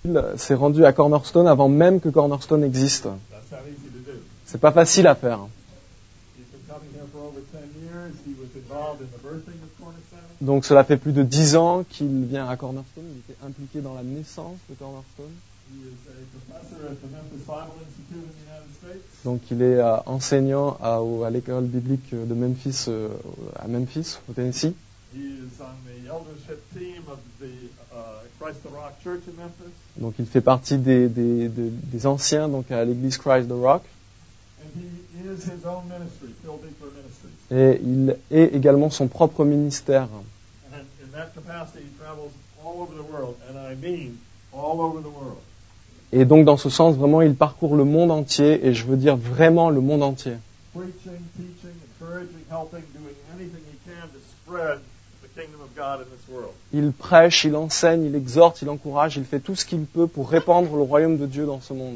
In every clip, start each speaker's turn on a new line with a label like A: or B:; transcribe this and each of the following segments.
A: Il s'est rendu à Cornerstone avant même que Cornerstone existe. C'est pas facile à faire. Donc cela fait plus de 10 ans qu'il vient à Cornerstone. Il était impliqué dans la naissance de Cornerstone. Donc il est enseignant à l'école biblique de Memphis, à Memphis, au Tennessee. Donc il fait partie des anciens donc à l'église Christ the Rock. Et il est également son propre ministère. Et donc dans ce sens, vraiment, il parcourt le monde entier, et je veux dire vraiment le monde entier. Il prêche, il enseigne, il exhorte, il encourage, il fait tout ce qu'il peut pour répandre le royaume de Dieu dans ce monde.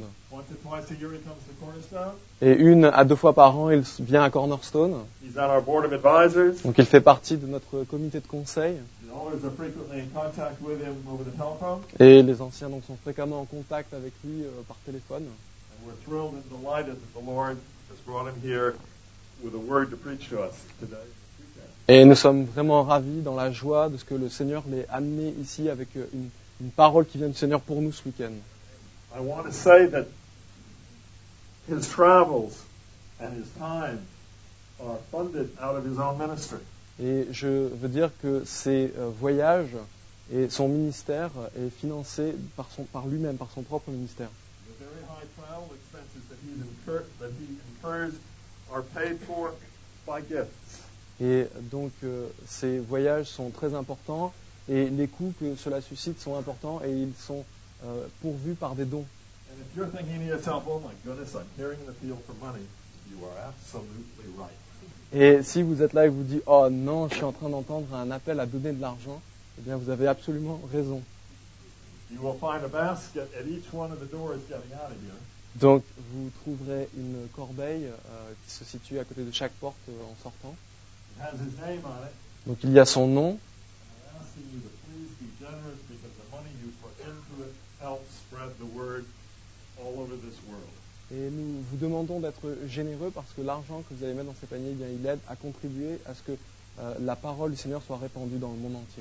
A: Et 1 à 2 fois par an, il vient à Cornerstone. Donc il fait partie de notre comité de conseil. Et les anciens donc, sont fréquemment en contact avec lui par téléphone. Et nous sommes vraiment ravis dans la joie de ce que le Seigneur l'ait amené ici avec une parole qui vient du Seigneur pour nous ce week-end.
B: I want to say that his travels and his time are funded out of his own ministry.
A: Et je veux dire que ses voyages et son ministère est financé par lui-même, par son propre ministère.
B: The very high travel expenses that he incurs are paid for by gifts.
A: Et donc ces voyages sont très importants et les coûts que cela suscite sont importants et ils sont pourvus par des dons.
B: And if you're thinking to yourself, oh my goodness, I'm hearing the appeal for money, you are absolutely right.
A: Et si vous êtes là et vous dites, oh non, je suis en train d'entendre un appel à donner de l'argent, eh bien vous avez absolument raison.
B: You will find a basket at each one of the doors getting out of here.
A: Donc vous trouverez une corbeille qui se situe à côté de chaque porte en sortant.
B: It has his name on it.
A: Donc il y a son nom.
B: I'm asking you to please be generous because the money you put into it helps spread the word all over this world.
A: Et nous vous demandons d'être généreux parce que l'argent que vous allez mettre dans ces paniers, eh bien, il aide à contribuer à ce que la parole du Seigneur soit répandue dans le monde entier.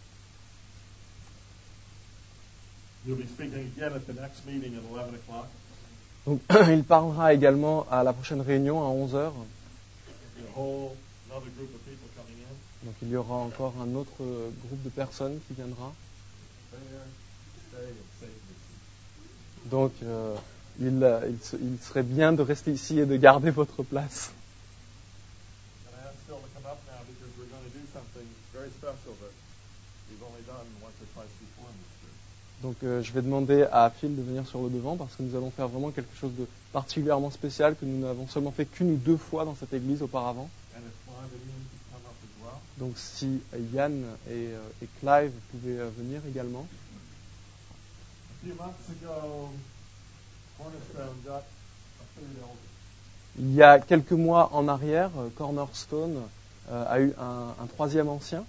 B: You'll be speaking again at the next meeting at 11 o'clock.
A: Donc il parlera également à la prochaine réunion à 11h.
B: There'll be a whole another group of people coming in.
A: Donc il y aura encore un autre groupe de personnes qui viendra.
B: There, stay and save the seat.
A: Donc il serait bien de rester ici et de garder votre place.
B: And I ask Phil to come up now because we're going to do something very special that we've only done once or twice before in this church.
A: Donc je vais demander à Phil de venir sur le devant parce que nous allons faire vraiment quelque chose de particulièrement spécial que nous n'avons seulement fait qu'une ou deux fois dans cette église auparavant.
B: And if Clive and Ian could come up as well.
A: Donc si Yann et Clive pouvaient venir également.
B: A few months ago, Cornerstone got a third elder.
A: Il y a quelques mois en arrière, Cornerstone a eu un troisième ancien.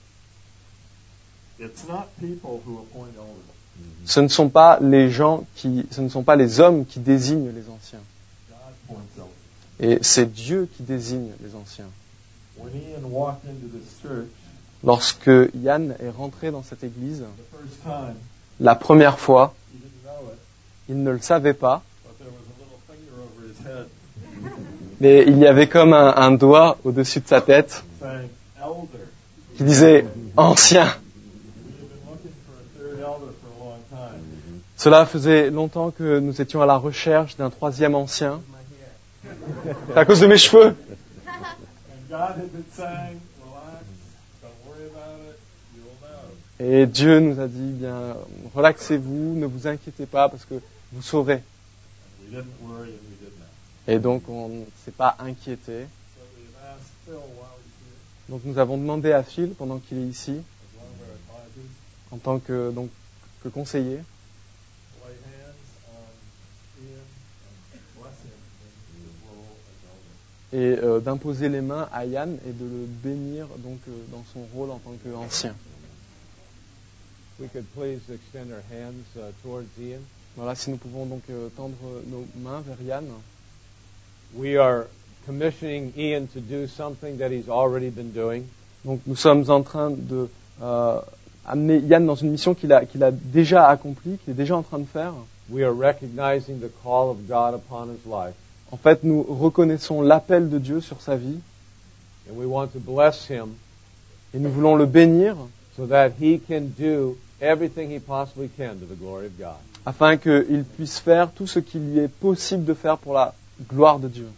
B: It's not people who appoint elders.
A: Ce ne sont pas les hommes qui désignent les anciens.
B: God appoints elders.
A: Et c'est Dieu qui désigne les anciens.
B: When Ian walked into this church,
A: Lorsque Yann est rentré dans cette église,
B: the first time,
A: la première fois,
B: he didn't know it,
A: il ne le savait pas,
B: but there was a little finger over his head
A: mais il y avait comme un doigt au-dessus de sa tête
B: saying, elder.
A: qui disait « ancien ».
B: We have been looking for a third elder for a long time.
A: Cela faisait longtemps que nous étions à la recherche d'un troisième ancien. C'est à cause de mes cheveux.
B: And God had been saying, relax, don't worry about it, you'll know.
A: Et Dieu nous a dit, bien, relaxez-vous, ne vous inquiétez pas parce que vous saurez.
B: And we didn't worry and we did know.
A: Et donc on ne s'est pas inquiété.
B: So we've asked Phil while he's here,
A: Donc nous avons demandé à Phil, pendant qu'il est ici,
B: as one of our advisors,
A: en tant que conseiller,
B: to lay hands on Ian and bless him in his role as elder.
A: et d'imposer les mains à Yann et de le bénir donc dans son rôle en tant qu'ancien.
C: we could please extend our hands towards Ian.
A: Voilà, si nous pouvons donc tendre nos mains vers Yann.
C: We are commissioning Ian to do something that he's already been doing.
A: Donc nous sommes en train de amener Yann dans une mission qu'il a déjà accomplie, qu'il est déjà en train de faire.
C: We are recognizing the call of God upon his life.
A: En fait, nous reconnaissons l'appel de Dieu sur sa vie
C: And we want to bless him
A: et nous voulons le bénir
C: so that he can do everything he possibly can to the glory of God.
A: afin qu'il puisse faire tout ce qu'il lui est possible de faire pour la gloire de Dieu.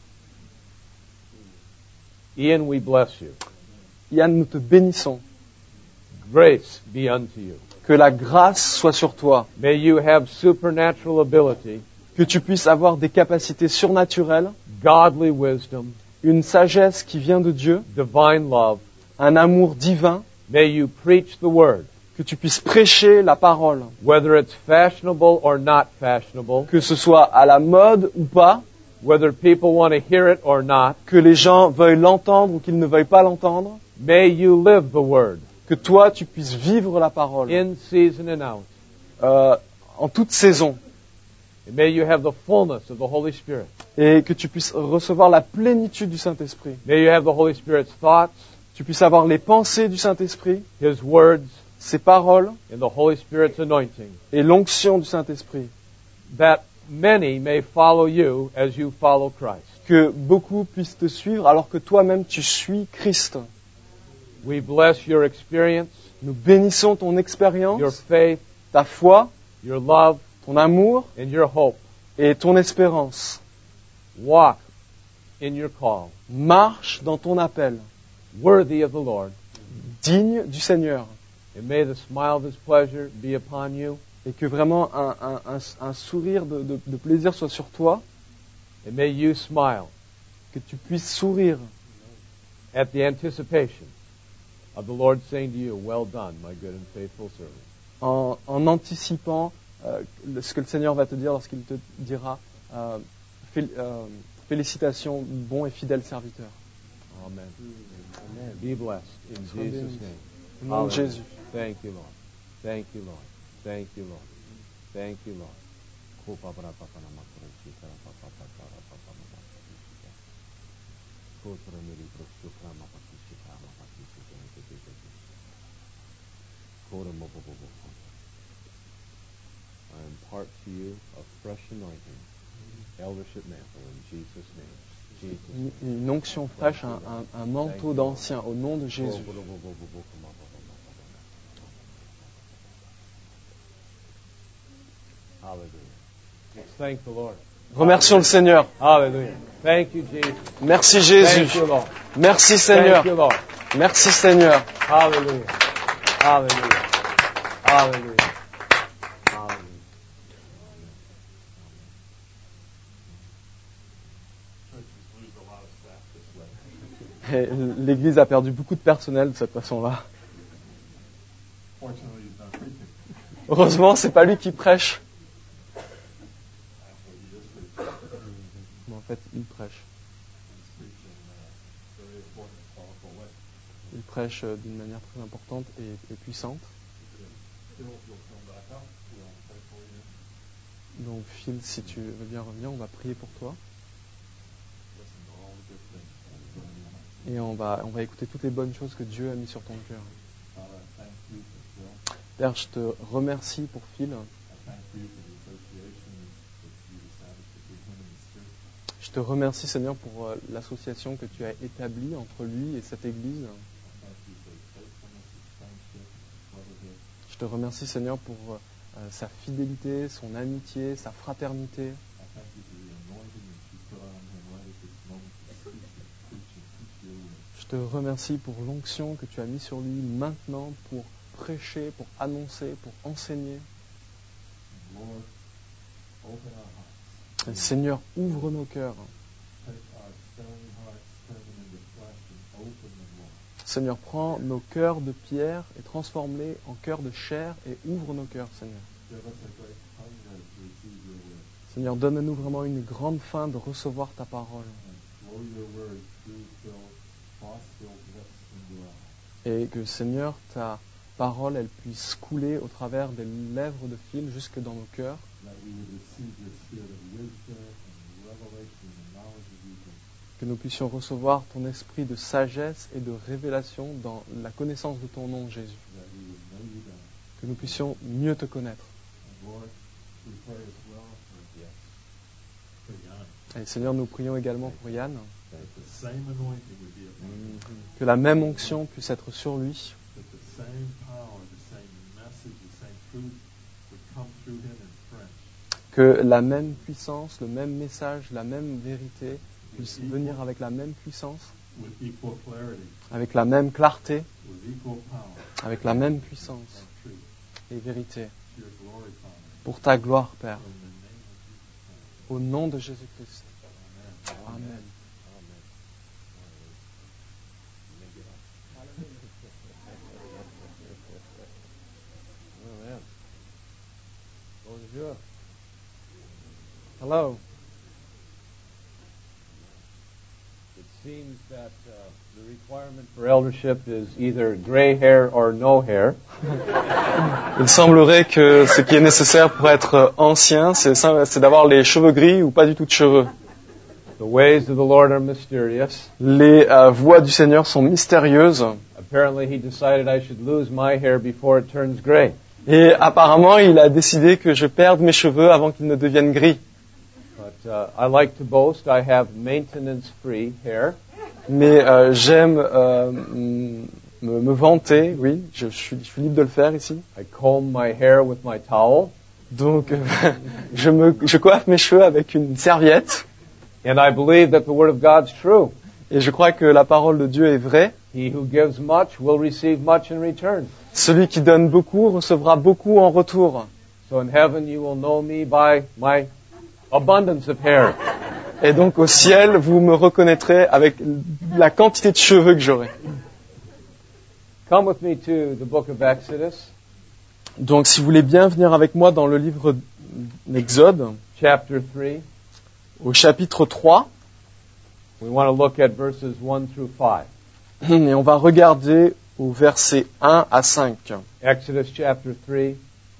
C: Ian, we bless you.
A: Yann, nous te bénissons.
C: Grace be unto you.
A: Que la grâce soit sur toi.
C: May you have supernatural ability,
A: Que tu puisses avoir des capacités surnaturelles,
C: godly wisdom,
A: une sagesse qui vient de Dieu,
C: divine love.
A: un amour divin,
C: May you preach the word,
A: que tu puisses prêcher la parole,
C: whether it's fashionable or not fashionable,
A: que ce soit à la mode ou pas,
C: whether people want to hear it or not.
A: que les gens veuillent l'entendre ou qu'ils ne veuillent pas l'entendre,
C: May you live the word
A: que toi tu puisses vivre la parole
C: in season and out.
A: en toute saison
C: And may you have the fullness of the Holy Spirit.
A: et que tu puisses recevoir la plénitude du Saint-Esprit.
C: May you have the Holy Spirit's thoughts,
A: Tu puisses avoir les pensées du Saint-Esprit,
C: His words,
A: ses paroles
C: and the Holy Spirit's anointing,
A: et l'onction du Saint-Esprit.
C: that many may follow you as you follow Christ.
A: Que beaucoup puissent te suivre alors que toi-même tu suis Christ.
C: We bless your experience,
A: Nous bénissons ton
C: your
A: expérience,
C: faith,
A: ta foi,
C: your love,
A: ton amour
C: and your hope.
A: et ton espérance.
C: Walk in your call,
A: Marche dans ton appel,
C: worthy of the Lord.
A: digne du Seigneur.
C: And may the smile of His pleasure be upon you.
A: Et que vraiment un sourire de plaisir soit sur toi,
C: And may you smile
A: que tu puisses sourire
C: at the anticipation of the Lord saying to you, well done, my good and faithful servant.
A: en anticipant ce que le Seigneur va te dire lorsqu'il te dira félicitations, bon et fidèle serviteur.
C: Amen. Amen. Be blessed in
A: Sois
C: Jesus'
A: béni.
C: name.
A: Au nom de
C: Hallelujah.
A: Jésus.
C: Thank you, Lord. Thank you, Lord. Thank you, Lord. Thank you, Lord. I impart to you a fresh anointing, eldership mantle in Jesus' name. Jesus' name.
A: Une onction fraîche, un manteau d'ancien au nom de Jésus.
C: Hallelujah. Let's thank the Lord.
A: Remercions le Seigneur.
C: Hallelujah. Thank you, Jesus.
A: Merci Jésus.
C: Thank you, Lord.
A: Merci Seigneur.
C: Thank you, Lord.
A: Merci Seigneur.
C: Hallelujah. Hallelujah. Hallelujah. Hallelujah.
A: Et l'Église a perdu beaucoup de personnel de cette façon-là.
B: Fortunately, he's not preaching.
A: Heureusement, c'est pas lui qui prêche.
B: Actually, he is preaching.
A: Mais en fait, il prêche.
B: He's preaching in a very important, powerful way.
A: Il prêche d'une manière très importante et puissante.
B: Phil, you'll come back up. We'll pray for you.
A: Donc Phil, si tu veux bien revenir, on va prier pour toi.
B: Listen to all the good things that he's doing in your life.
A: Et on va écouter toutes les bonnes choses que Dieu a mis sur ton cœur.
B: Father, I thank you for Phil.
A: Père, je te remercie pour Phil.
B: I thank you for the association that you established between him and his church.
A: Je te remercie, Seigneur, pour l'association que tu as établie entre lui et cette Église.
B: I thank you for his faithfulness, his friendship, his brotherhood.
A: Je te remercie, Seigneur, pour sa fidélité, son amitié, sa fraternité.
B: I thank you for the anointing that you put on him right at this moment to speak and preach and teach your word.
A: Je te remercie pour l'onction que tu as mis sur lui maintenant pour prêcher, pour annoncer, pour enseigner.
B: And Lord, open our hearts.
A: Et Seigneur, ouvre nos cœurs.
B: Take our stony hearts, turn them into flesh, and open them, Lord.
A: Seigneur, prends nos cœurs de pierre et transforme-les en cœurs de chair et ouvre nos cœurs, Seigneur.
B: Give us a great hunger to receive your word.
A: Seigneur, donne-nous vraiment une grande faim de recevoir ta parole.
B: And flow your word through Phil's frost-filled lips into our hearts.
A: Et que, Seigneur, ta parole elle puisse couler au travers des lèvres de Phil jusque dans nos cœurs, que nous puissions recevoir ton esprit de sagesse et de révélation dans la connaissance de ton nom, Jésus, que nous puissions mieux te connaître. Et Seigneur, nous prions également pour Yann, que la même onction puisse être sur lui, que la même puissance, le même message, la même vérité puisse venir avec la même puissance, avec la même clarté, avec la même puissance et vérité, pour ta gloire, Père, au nom de Jésus-Christ. Amen.
C: Bonjour. Hello. It seems that the requirement for eldership is either gray hair or no hair.
A: Il semblerait que ce qui est nécessaire pour être ancien, c'est d'avoir les cheveux gris ou pas du tout de cheveux.
C: The ways of the Lord are mysterious.
A: Les voies du Seigneur sont mystérieuses.
C: Apparently he decided I should lose my hair before it turns gray.
A: Et apparemment, il a décidé que je perde mes cheveux avant qu'ils ne deviennent gris.
C: But I like to boast I have maintenance-free hair.
A: Mais j'aime me vanter, oui, je suis libre de le faire ici.
C: I comb my hair with my towel.
A: Donc, je coiffe mes cheveux avec une serviette.
C: And I believe that the Word of God's true.
A: Et je crois que la parole de Dieu est vraie.
C: He who gives much will receive much in return.
A: Celui qui donne beaucoup recevra beaucoup en retour.
C: So in heaven you will know me by my abundance of hair.
A: Et donc au ciel, vous me reconnaîtrez avec la quantité de cheveux que j'aurai.
C: Come with me to the book of Exodus.
A: Donc si vous voulez bien venir avec moi dans le livre d'Exode,
C: Chapter 3.
A: Au chapitre 3.
C: We want to look at verses 1 through 5.
A: Et on va regarder au verset 1 à 5.
C: Exodus chapter 3.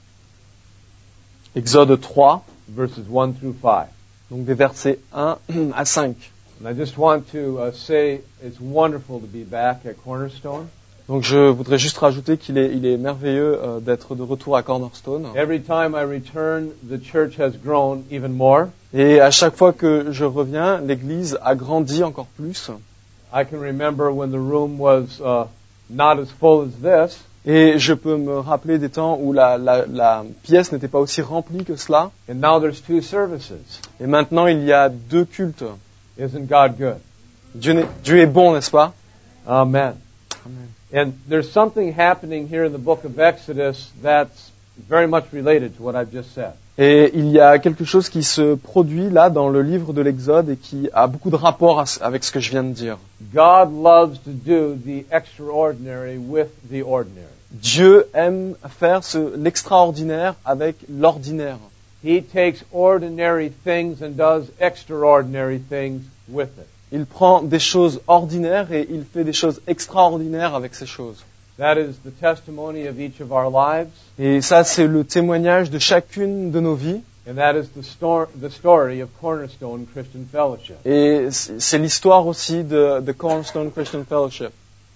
A: Exode 3.
C: Verses 1 through 5.
A: Donc des versets 1 à 5.
C: And I just want to say it's wonderful to be back at Cornerstone.
A: Donc je voudrais juste rajouter qu'il est merveilleux d'être de retour à Cornerstone.
C: Every time I return, the church has grown even more.
A: Et à chaque fois que je reviens, l'église a grandi encore plus.
C: I can remember when the room was not as full as this.
A: Et je peux me rappeler des temps où la pièce n'était pas aussi remplie que cela.
C: And now there's 2 services.
A: Et maintenant il y a 2 cultes.
C: Isn't God good?
A: Dieu est bon, n'est-ce pas?
C: Amen.
A: Amen.
C: And there's something happening here in the book of Exodus that's very much related to what I've just said.
A: Et il y a quelque chose qui se produit là dans le livre de l'Exode et qui a beaucoup de rapport avec ce que je viens de dire.
C: God loves to do the extraordinary with the ordinary.
A: Dieu aime faire l'extraordinaire avec l'ordinaire.
C: He takes ordinary things and does extraordinary things with it.
A: Il prend des choses ordinaires et il fait des choses extraordinaires avec ces choses.
C: That is the testimony of each of our lives.
A: Et ça, c'est le témoignage de chacune de nos vies.
C: And that is the story of Cornerstone Christian Fellowship.
A: Et c'est l'histoire aussi de Cornerstone Christian Fellowship.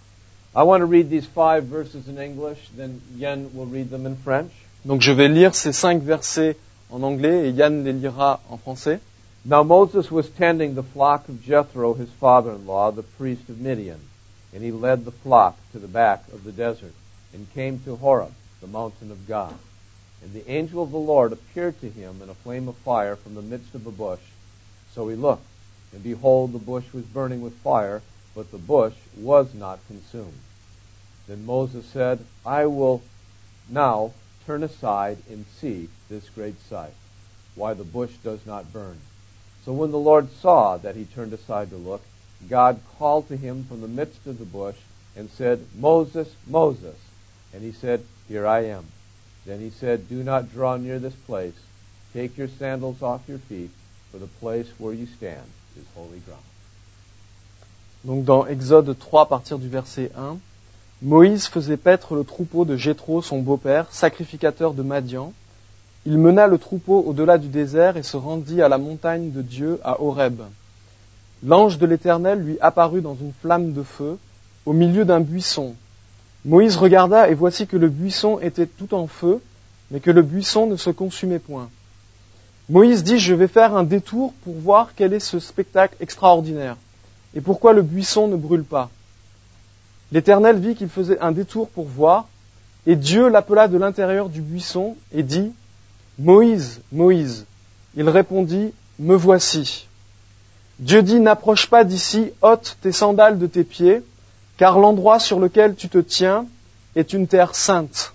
C: I want to read these 5 verses in English, then Yen will read them in French.
A: Donc je vais lire ces 5 versets en anglais et Yann les lira en français.
C: Now Moses was tending the flock of Jethro, his father-in-law, the priest of Midian. And he led the flock to the back of the desert and came to Horeb, the mountain of God. And the angel of the Lord appeared to him in a flame of fire from the midst of a bush. So he looked, and behold, the bush was burning with fire, but the bush was not consumed. Then Moses said, I will now turn aside and see this great sight, why the bush does not burn. So when the Lord saw that he turned aside to look, God called to him from the midst of the bush and said, Moses, Moses. And he said, Here I am. Then he said, Do not draw near this place. Take your sandals off your feet, for the place where you stand is holy ground.
A: Donc dans Exode 3, à partir du verset 1, Moïse faisait paître le troupeau de Jéthro, son beau-père, sacrificateur de Madian. Il mena le troupeau au-delà du désert et se rendit à la montagne de Dieu, à Horeb. L'ange de l'Éternel lui apparut dans une flamme de feu, au milieu d'un buisson. Moïse regarda et voici que le buisson était tout en feu, mais que le buisson ne se consumait point. Moïse dit, je vais faire un détour pour voir quel est ce spectacle extraordinaire, et pourquoi le buisson ne brûle pas. L'Éternel vit qu'il faisait un détour pour voir, et Dieu l'appela de l'intérieur du buisson et dit, Moïse, Moïse. Il répondit, me voici. Dieu dit, n'approche pas d'ici, ôte tes sandales de tes pieds, car l'endroit sur lequel tu te tiens est une terre sainte.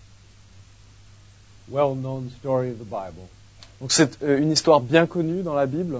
C: Well-known story of the Bible.
A: Donc c'est une histoire bien connue dans la Bible.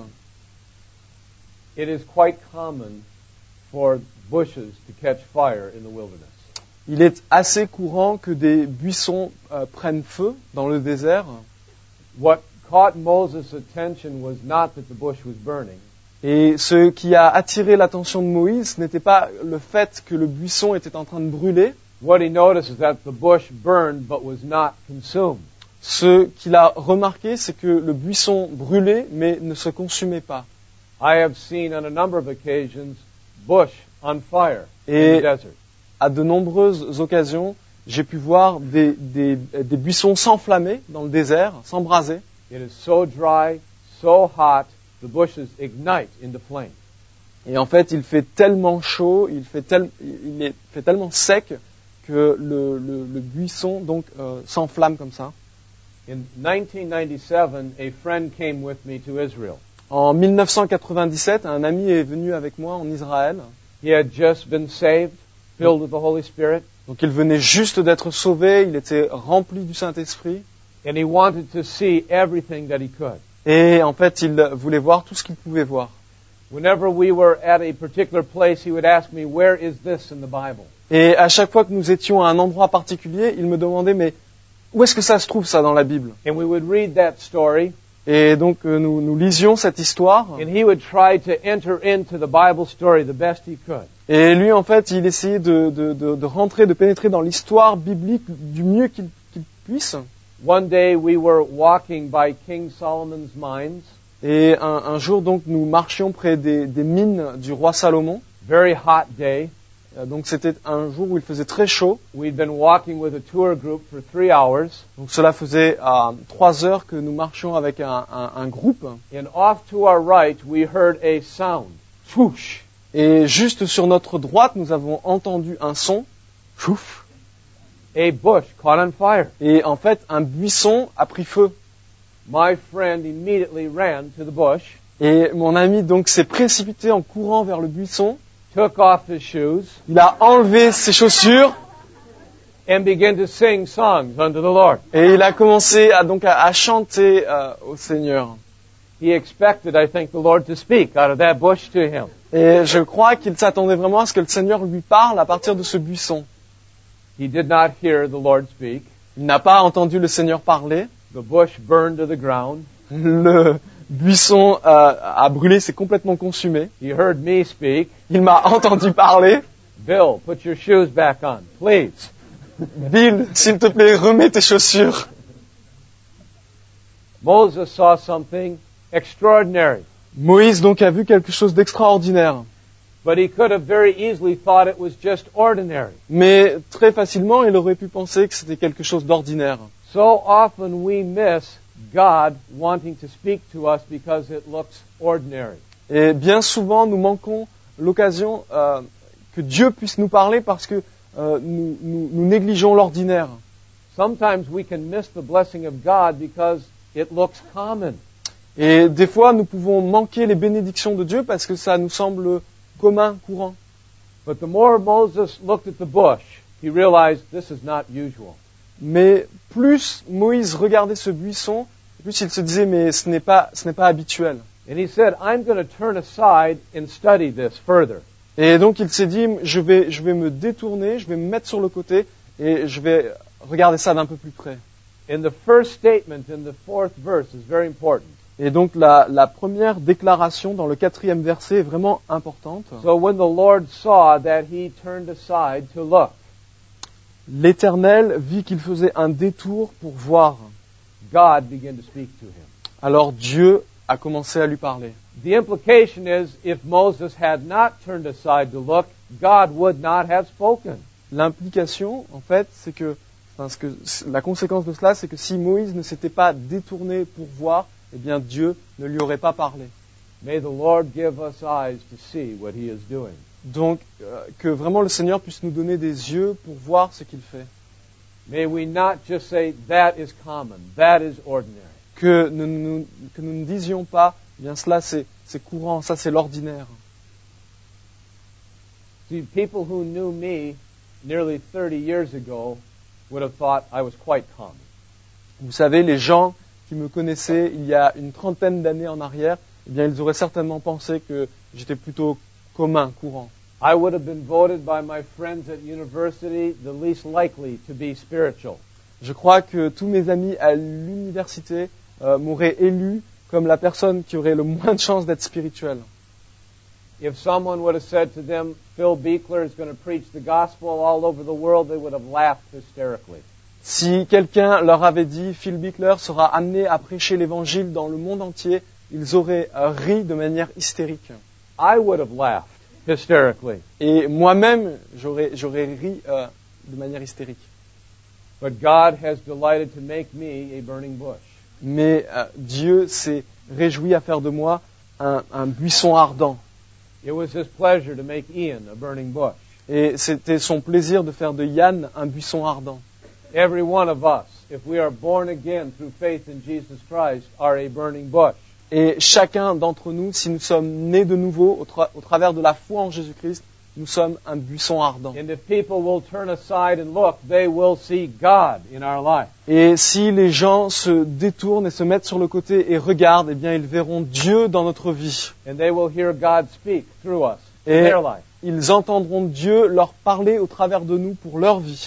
C: It is quite common for bushes to catch fire in the wilderness.
A: Il est assez courant que des buissons prennent feu dans le désert.
C: What caught Moses' attention was not that the bush was burning.
A: Et ce qui a attiré l'attention de Moïse n'était pas le fait que le buisson était en train de brûler.
C: What he noticed is that the bush burned but was not consumed.
A: Ce qu'il a remarqué, c'est que le buisson brûlait mais ne se consumait pas.
C: I have seen on a number of occasions bush on fire in the desert.
A: À de nombreuses occasions, j'ai pu voir des buissons s'enflammer dans le désert, s'embraser.
C: It is so dry, so hot, the bushes ignite into flame.
A: Et en fait, il fait tellement chaud, il fait tellement sec que le buisson donc s'enflamme comme ça.
C: In 1997, a friend came with me to Israel.
A: En 1997, un ami est venu avec moi en Israël.
C: He had just been saved, filled with the Holy Spirit.
A: Donc il venait juste d'être sauvé, il était rempli du Saint-Esprit.
C: And he wanted to see everything that he could.
A: Et en fait, il voulait voir tout ce qu'il pouvait voir.
C: Whenever we were at a particular place, he would ask me, "Where is this in the Bible?"
A: Et à chaque fois que nous étions à un endroit particulier, il me demandait, mais où est-ce que ça se trouve ça dans la Bible?
C: And we would read that story.
A: Et donc nous lisions cette histoire.
C: And he would try to enter into the Bible story the best he could.
A: Et lui, en fait, il essayait de rentrer, de pénétrer dans l'histoire biblique du mieux qu'il puisse.
C: One day we were walking by King Solomon's mines.
A: Et un jour, donc, nous marchions près des mines du roi Salomon.
C: Very hot day.
A: Donc c'était un jour où il faisait très chaud.
C: We'd been walking with a tour group for 3 hours.
A: Donc cela faisait 3 heures que nous marchions avec un groupe.
C: And off to our right, we heard a sound. Swoosh.
A: Et juste sur notre droite, nous avons entendu un son. Chouf.
C: A bush caught on fire.
A: Et en fait, un buisson a pris feu.
C: My friend immediately ran to the bush.
A: Et mon ami donc s'est précipité en courant vers le buisson.
C: Took off his shoes.
A: Il a enlevé ses chaussures.
C: And began to sing songs unto the Lord.
A: Et il a commencé à chanter au Seigneur.
C: He expected, I think, the Lord to speak out of that bush to him.
A: Et je crois qu'il s'attendait vraiment à ce que le Seigneur lui parle à partir de ce buisson.
C: He did not hear the Lord speak.
A: Il n'a pas entendu le Seigneur parler.
C: The bush burned to the ground.
A: Le buisson a brûlé, s'est complètement consumé.
C: He heard me speak.
A: Il m'a entendu parler.
C: Bill, put your shoes back on, please.
A: Bill, s'il te plaît, remets tes chaussures.
C: Moses saw something extraordinary.
A: Moïse donc a vu quelque chose d'extraordinaire.
C: But he could have very easily thought it was just ordinary.
A: Mais très facilement, il aurait pu penser que c'était quelque chose d'ordinaire.
C: So often we miss God wanting to speak to us because it looks ordinary.
A: Et bien souvent, nous manquons l'occasion que Dieu puisse nous parler parce que nous négligeons l'ordinaire.
C: Sometimes we can miss the blessing of God because it looks common.
A: Et des fois, nous pouvons manquer les bénédictions de Dieu parce que ça nous semble commun, courant.
C: But the more Moses looked at the bush, he realized this is not usual.
A: Mais plus Moïse regardait ce buisson, plus il se disait mais ce n'est pas habituel.
C: And he said, I'm going to turn aside and study this further.
A: Et donc il s'est dit je vais me détourner, je vais me mettre sur le côté et je vais regarder ça d'un peu plus près.
C: And the first statement in the 4th verse is very important.
A: Et donc la première déclaration dans le 4e verset est vraiment importante.
C: So when the Lord saw that he turned aside to look.
A: L'Éternel vit qu'il faisait un détour pour voir.
C: God began to speak to him.
A: Alors Dieu a commencé à lui parler.
C: The implication is, if Moses had not turned aside to look, God would not have spoken.
A: L'implication, en fait, c'est que, la conséquence de cela, c'est que si Moïse ne s'était pas détourné pour voir, eh bien Dieu ne lui aurait pas parlé.
C: May the Lord give us eyes to see what He is doing.
A: Donc, que vraiment le Seigneur puisse nous donner des yeux pour voir ce qu'il fait.
C: May we not just say, that is common, that is ordinary.
A: Que nous ne disions pas, eh bien cela c'est courant, ça c'est l'ordinaire.
C: See, people who knew me nearly 30 years ago would have thought I was quite common.
A: Vous savez, les gens qui me connaissaient il y a une trentaine d'années en arrière, eh bien ils auraient certainement pensé que j'étais plutôt commun, courant.
C: I would have been voted by my friends at university the least likely to be spiritual.
A: Je crois que tous mes amis à l'université m'auraient élu comme la personne qui aurait le moins de chances d'être spirituelle.
C: If someone would have said to them, Phil Beekler is going to preach the gospel all over the world, they would have laughed hysterically.
A: Si quelqu'un leur avait dit, Phil Beekler sera amené à prêcher l'évangile dans le monde entier, ils auraient ri de manière hystérique.
C: I would have laughed hysterically.
A: Et moi-même, j'aurais ri de manière hystérique.
C: But God has delighted to make me a burning bush.
A: Mais Dieu s'est réjoui à faire de moi un buisson ardent.
C: It was His pleasure to make Ian a burning bush.
A: Et c'était son plaisir de faire de Yann un buisson ardent.
C: Every one of us, if we are born again through faith in Jesus Christ, are a burning bush.
A: Et chacun d'entre nous, si nous sommes nés de nouveau au travers de la foi en Jésus-Christ, nous sommes un buisson ardent.
C: And if people will turn aside and look, they will see God in our life.
A: Et si les gens se détournent et se mettent sur le côté et regardent, eh bien ils verront Dieu dans notre vie.
C: And they will hear God speak through us in
A: Et
C: their life.
A: ils entendront Dieu leur parler au travers de nous pour leur vie.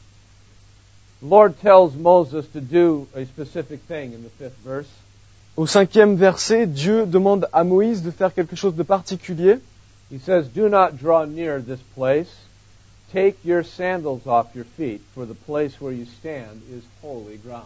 C: The Lord tells Moses to do a specific thing in the 5th verse.
A: Au 5e verset, Dieu demande à Moïse de faire quelque chose de particulier.
C: He says, "Do not draw near this place. Take your sandals off your feet, for the place where you stand is holy ground."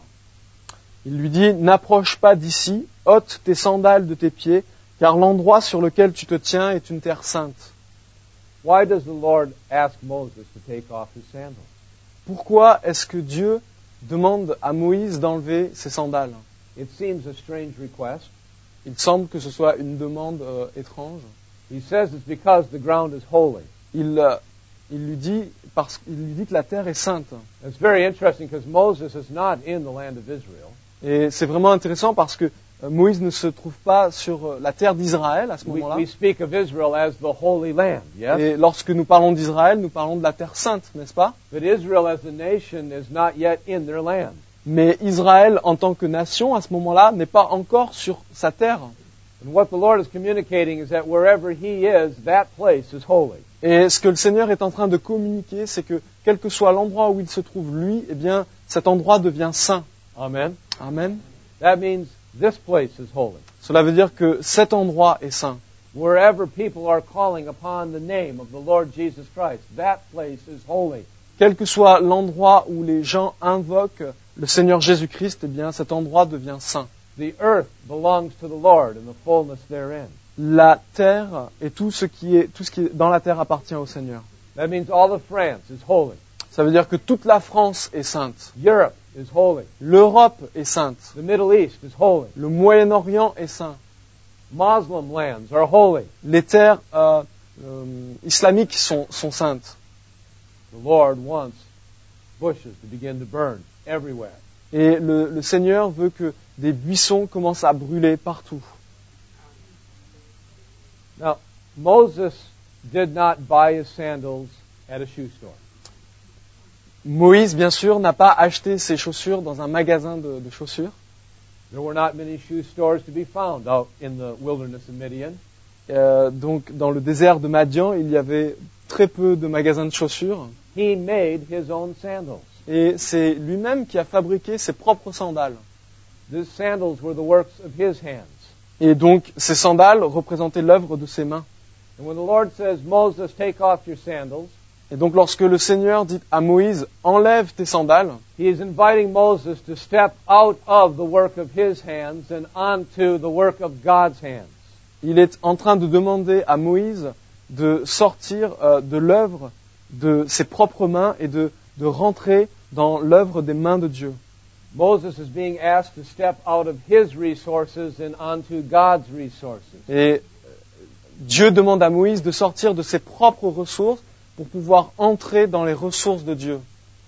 A: Il lui dit, n'approche pas d'ici, ôte tes sandales de tes pieds, car l'endroit sur lequel tu te tiens est une terre sainte.
C: Why does the Lord ask Moses to take off his sandals?
A: Pourquoi est-ce que Dieu demande à Moïse d'enlever ses sandales?
C: It seems a strange request.
A: Il semble que ce soit une demande étrange.
C: He says it's because the ground is holy.
A: Il lui dit que la terre est sainte.
C: It's very interesting because Moses is not in the land of Israel.
A: Et c'est vraiment intéressant parce que Moïse ne se trouve pas sur la terre d'Israël à ce moment-là.
C: We speak of Israel as the holy land, yes?
A: Et lorsque nous parlons d'Israël, nous parlons de la terre sainte, n'est-ce pas?
C: But Israel as a nation is not yet in their land.
A: Mais Israël, en tant que nation, à ce moment-là, n'est pas encore sur sa terre.
C: And what the Lord is communicating is that wherever He is, that place is holy.
A: Et ce que le Seigneur est en train de communiquer, c'est que quel que soit l'endroit où il se trouve lui, eh bien, cet endroit devient saint.
C: Amen.
A: Amen.
C: That means this place is holy.
A: Cela veut dire que cet endroit est saint.
C: Wherever people are calling upon the name of the Lord Jesus Christ, that place is holy.
A: Quel que soit l'endroit où les gens invoquent le Seigneur Jésus-Christ, eh bien, cet endroit devient saint.
C: The earth belongs to the Lord and the fullness therein.
A: La terre et tout ce qui est dans la terre appartient au Seigneur.
C: That means all of France is holy.
A: Ça veut dire que toute la France est sainte.
C: Europe is holy.
A: L'Europe est sainte.
C: The Middle East is holy.
A: Le Moyen-Orient est saint.
C: Muslim lands are holy.
A: Les terres islamiques sont saintes.
C: The Lord wants bushes to begin to burn everywhere.
A: Et le Seigneur veut que des buissons commencent à brûler partout.
C: Now, Moses did not buy his sandals at a shoe store.
A: Moïse, bien sûr, n'a pas acheté ses chaussures dans un magasin de chaussures.
C: There were not many shoe stores to be found out in the wilderness of Midian.
A: Donc, dans le désert de Madian, il y avait très peu de magasins de chaussures.
C: He made his own sandals.
A: Et c'est lui-même qui a fabriqué ses propres sandales.
C: These sandals were the works of his hands.
A: Et donc, ces sandales représentaient l'œuvre de ses mains.
C: And when the Lord says, Moses, take off your sandals,
A: Et donc lorsque le Seigneur dit à Moïse, enlève tes sandales,
C: he is inviting Moses to step out of the work of his hands and onto the work of God's hands.
A: il est en train de demander à Moïse de sortir de l'œuvre de ses propres mains et de rentrer dans l'œuvre des mains de Dieu.
C: Moses is being asked to step out of his resources and onto God's resources.
A: Et Dieu demande à Moïse de sortir de ses propres ressources pour pouvoir entrer dans les ressources de Dieu.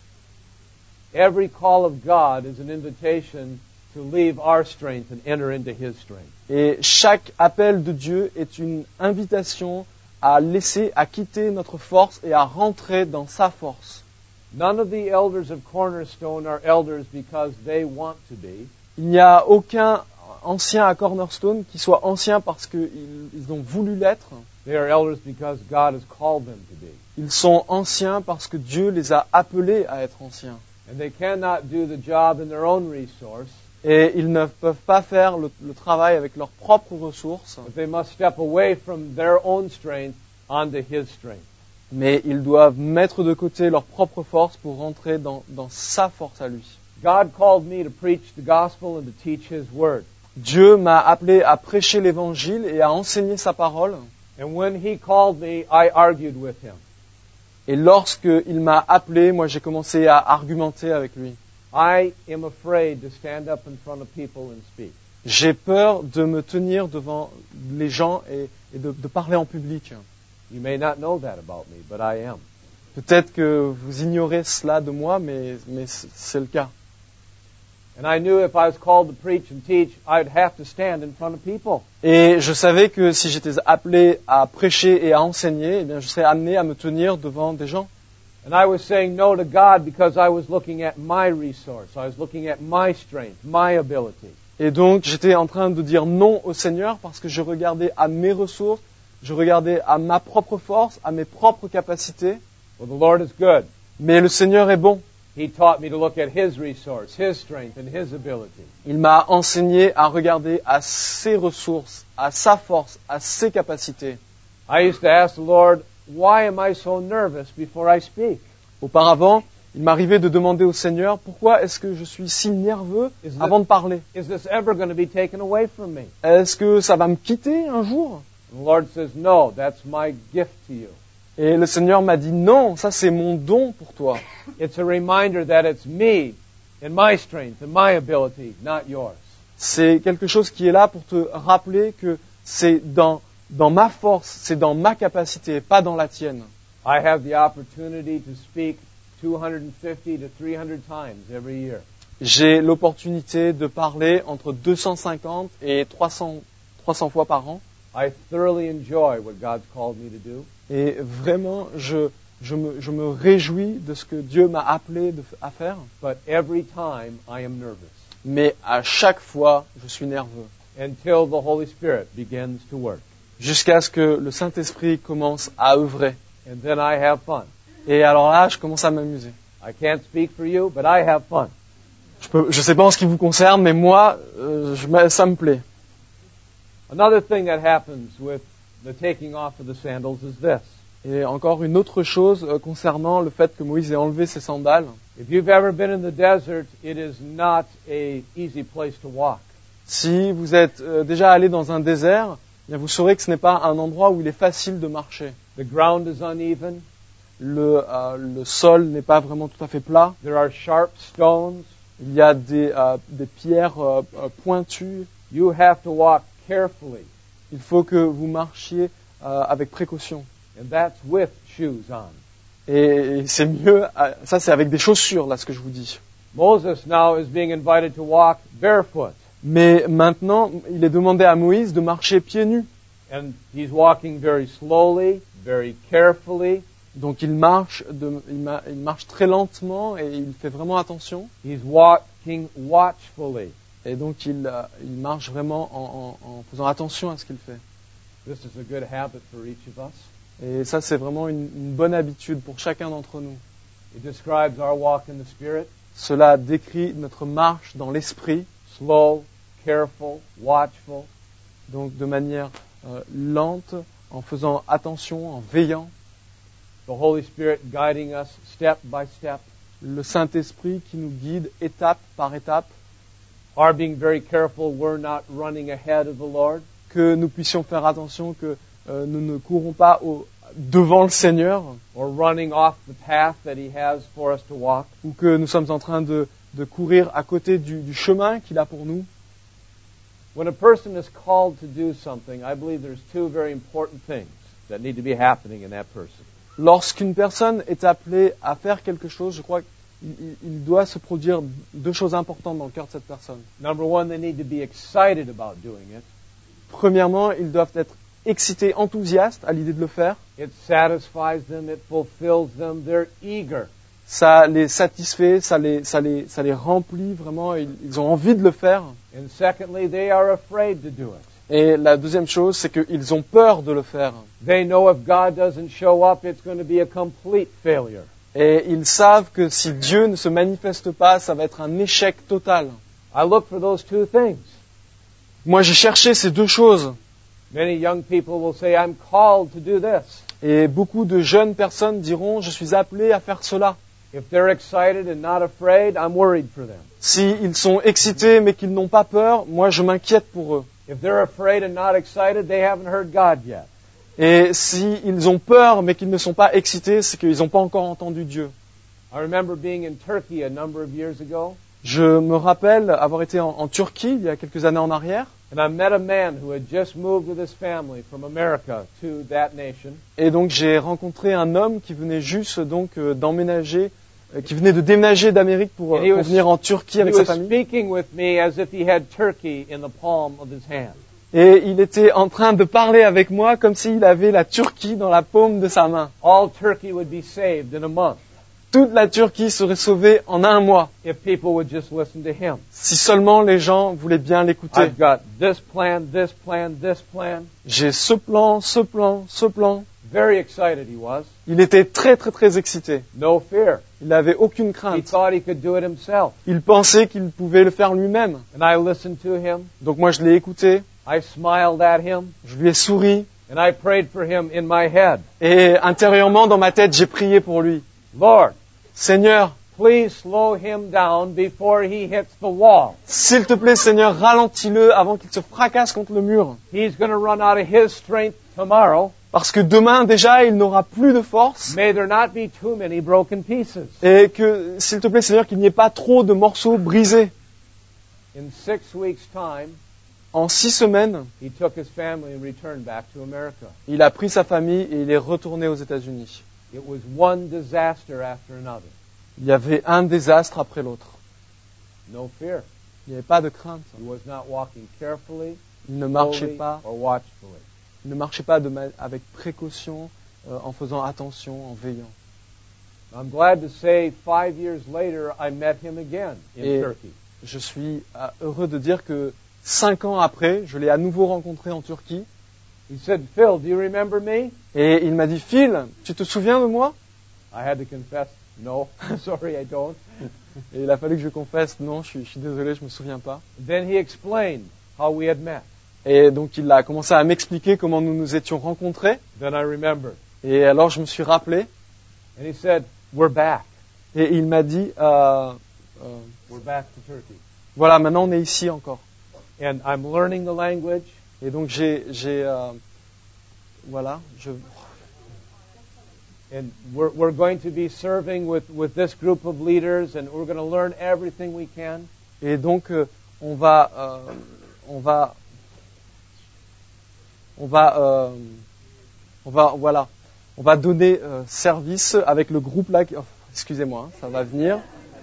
C: Every call of God is an invitation to leave our strength and enter into His strength.
A: Et chaque appel de Dieu est une invitation à quitter notre force et à rentrer dans sa force.
C: None of the elders of Cornerstone are elders because they want to be.
A: Il n'y a aucun ancien à Cornerstone qui soit ancien parce qu'ils ont voulu l'être.
C: They are elders because God has called them to be.
A: Ils sont anciens parce que Dieu les a appelés à être anciens.
C: And they cannot do the job in their own resource.
A: Et ils ne peuvent pas faire le travail avec leurs propres ressources.
C: But they must step away from their own strength onto His strength.
A: Mais ils doivent mettre de côté leur propre force pour rentrer dans sa force à lui.
C: God called me to preach the gospel and to teach His word.
A: Dieu m'a appelé à prêcher l'évangile et à enseigner sa parole.
C: And when He called me, I argued with Him.
A: Et lorsqu'il m'a appelé, moi j'ai commencé à argumenter avec lui.
C: I am afraid to stand up in front of people and speak.
A: J'ai peur de me tenir devant les gens et de parler en public.
C: You may not know that about me, but I am.
A: Peut-être que vous ignorez cela de moi, mais c'est le cas.
C: And I knew if I was called to preach and teach, I'd have to stand in front of people.
A: Et je savais que si j'étais appelé à prêcher et à enseigner, eh bien je serais amené à me tenir devant des gens.
C: And I was saying no to God because I was looking at my resource. I was looking at my strength, my ability.
A: Et donc j'étais en train de dire non au Seigneur parce que je regardais à mes ressources, je regardais à ma propre force, à mes propres capacités.
C: Well, the Lord is good.
A: Mais le Seigneur est bon.
C: He taught me to look at His resource, His strength, and His ability.
A: Il m'a enseigné à regarder à ses ressources, à sa force, à ses capacités.
C: I used to ask the Lord, why am I so nervous before I speak?
A: Auparavant, il m'arrivait de demander au Seigneur, pourquoi est-ce que je suis si nerveux avant de parler?
C: Is this ever going to be taken away from me?
A: Est-ce que ça va me quitter un jour?
C: And the Lord says, no, that's my gift to you.
A: Et le Seigneur m'a dit, non, ça c'est mon don pour toi.
C: It's a reminder that it's me and my strength and my ability, not yours.
A: C'est quelque chose qui est là pour te rappeler que c'est dans ma force, c'est dans ma capacité, pas dans la tienne.
C: I have the opportunity to speak 250 to 300 times every year.
A: J'ai l'opportunité de parler entre 250 et 300 fois par an.
C: I thoroughly enjoy what God's called me to do.
A: Et vraiment, je me réjouis de ce que Dieu m'a appelé à faire.
C: But every time I am nervous.
A: Mais à chaque fois, je suis nerveux.
C: Until the Holy Spirit begins to work.
A: Jusqu'à ce que le Saint-Esprit commence à œuvrer.
C: And then I have fun.
A: Et alors là, je commence à m'amuser.
C: I can't speak for you, but I have fun.
A: Je sais pas en ce qui vous concerne, mais moi, ça me plaît.
C: Another thing that happens with the taking off of the sandals is this.
A: Et encore une autre chose concernant le fait que Moïse ait enlevé ses sandales.
C: If you've ever been in the desert, it is not an easy place to walk.
A: Si vous êtes déjà allé dans un désert, bien vous saurez que ce n'est pas un endroit où il est facile de marcher.
C: The ground is uneven.
A: Le sol n'est pas vraiment tout à fait plat.
C: There are sharp stones.
A: Il y a des pierres pointues.
C: You have to walk carefully.
A: Il faut que vous marchiez avec précaution.
C: And that's with shoes on.
A: Et c'est mieux, ça c'est avec des chaussures, là, ce que je vous dis.
C: Moses now is being invited to walk barefoot.
A: Mais maintenant, il est demandé à Moïse de marcher pieds nus.
C: And he's walking very slowly, very carefully.
A: Donc il marche très lentement et il fait vraiment attention.
C: He's walking watchfully.
A: Et donc il marche vraiment en faisant attention à ce qu'il fait.
C: This is a good habit for each of us.
A: Et ça c'est vraiment une bonne habitude pour chacun d'entre nous.
C: It describes our walk in the Spirit.
A: Cela décrit notre marche dans l'esprit.
C: Slow, careful, watchful.
A: Donc de manière lente, en faisant attention, en veillant.
C: The Holy Spirit guiding us step by step.
A: Le Saint-Esprit qui nous guide étape par étape.
C: Our being very careful we're not running ahead of the Lord.
A: Que nous puissions faire attention que nous ne courons pas devant le Seigneur.
C: Or running off the path that He has for us to walk.
A: Ou que nous sommes en train de courir à côté du chemin qu'il a pour nous.
C: When a person is called to do something, I believe there's two very important things that need to be happening in that person.
A: Lorsqu'une personne est appelée à faire quelque chose, je crois qu'il doit se produire deux choses importantes dans le cœur de cette personne.
C: Number one, they need to be excited about doing it.
A: Premièrement, ils doivent être excités, enthousiastes à l'idée de le faire.
C: It satisfies them, it fulfills them, they're eager.
A: Ça les satisfait, ça les remplit vraiment, ils ont envie de le faire.
C: And secondly, they are afraid to do it.
A: Et la deuxième chose, c'est qu'ils ont peur de le faire.
C: They know if God doesn't show up, it's going to be a complete failure.
A: Et ils savent que si Dieu ne se manifeste pas, ça va être un échec total.
C: I look for those two things.
A: Moi, j'ai cherché ces deux choses.
C: Many young people will say, I'm called to do this.
A: Et beaucoup de jeunes personnes diront, je suis appelé à faire cela.
C: If they're excited and not afraid, I'm worried for them.
A: S'ils sont excités mais qu'ils n'ont pas peur, moi je m'inquiète pour eux.
C: If they're afraid and not excited, they haven't heard God yet.
A: Et s'ils ont peur mais qu'ils ne sont pas excités, c'est qu'ils n'ont pas encore entendu Dieu.
C: I remember being in Turkey a number of years ago.
A: Je me rappelle avoir été en Turquie il y a quelques années en arrière.
C: And I met a man who had just moved with his family from America to that nation.
A: Et donc j'ai rencontré un homme qui venait juste donc d'emménager, qui venait de déménager d'Amérique pour venir en Turquie avec sa famille.
C: Speaking with me as if he had Turkey in the palm of his hand.
A: Et il était en train de parler avec moi comme s'il avait la Turquie dans la paume de sa main.
C: All Turkey would be saved in a month.
A: Toute la Turquie serait sauvée en un mois.
C: If people would just listen to him.
A: Si seulement les gens voulaient bien l'écouter.
C: I've got this plan, this plan, this plan.
A: J'ai ce plan, ce plan, ce plan.
C: Very excited he was.
A: Il était très très très excité.
C: No fear.
A: Il n'avait aucune
C: He
A: crainte.
C: thought he could do it himself.
A: Il pensait qu'il pouvait le faire lui-même.
C: And I listened to him.
A: Donc moi je l'ai écouté.
C: I smiled at him.
A: Je lui ai souri.
C: And I prayed for him in my head.
A: Et intérieurement dans ma tête, j'ai prié pour lui.
C: Lord,
A: Seigneur,
C: please slow him down before he hits the wall.
A: s'il te plaît, Seigneur, ralentis-le avant qu'il se fracasse contre le mur.
C: He's going to run out of his strength tomorrow.
A: Parce que demain, déjà, il n'aura plus de force.
C: May there not be too many broken pieces.
A: Et que, s'il te plaît, Seigneur, qu'il n'y ait pas trop de morceaux brisés.
C: In 6 weeks' time,
A: En 6 semaines,
C: he took his family and returned back to America.
A: il a pris sa famille et il est retourné aux États-Unis.
C: It was one disaster after another.
A: Il y avait un désastre après l'autre.
C: No fear.
A: Il n'y avait pas de crainte.
C: He was not walking carefully,
A: Il ne marchait
C: slowly,
A: pas,
C: or watchfully.
A: il ne marchait pas avec précaution, en faisant attention, en veillant.
C: I'm glad to say 5 years later, I met him again in
A: Et
C: Turkey.
A: je suis heureux de dire que 5 ans après, je l'ai à nouveau rencontré en Turquie.
C: He said, Phil, do you remember me?
A: Et il m'a dit, Phil, tu te souviens de moi?
C: I had to confess, no, sorry, I don't.
A: Et il a fallu que je confesse, non, je suis désolé, je me souviens pas.
C: Then he explained how we had met.
A: Et donc il a commencé à m'expliquer comment nous nous étions rencontrés.
C: Then I remembered.
A: Et alors je me suis rappelé.
C: And he said, we're back.
A: Et il m'a dit,
C: We're back to Turkey.
A: voilà, maintenant on est ici encore.
C: And I'm learning the language.
A: Et donc voilà,
C: And we're going to be serving with this group of leaders, and we're going to learn everything we can.
A: Et donc on va donner service avec le groupe là. Excusez-moi, ça va venir.